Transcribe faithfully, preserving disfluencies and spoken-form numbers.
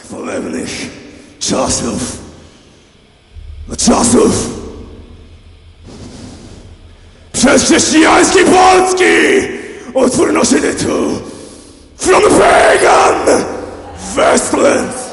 chwalebnych czasów, czasów przez chrześcijańskiej Polski utwór noszy tytuł From a Pagan Wasteland.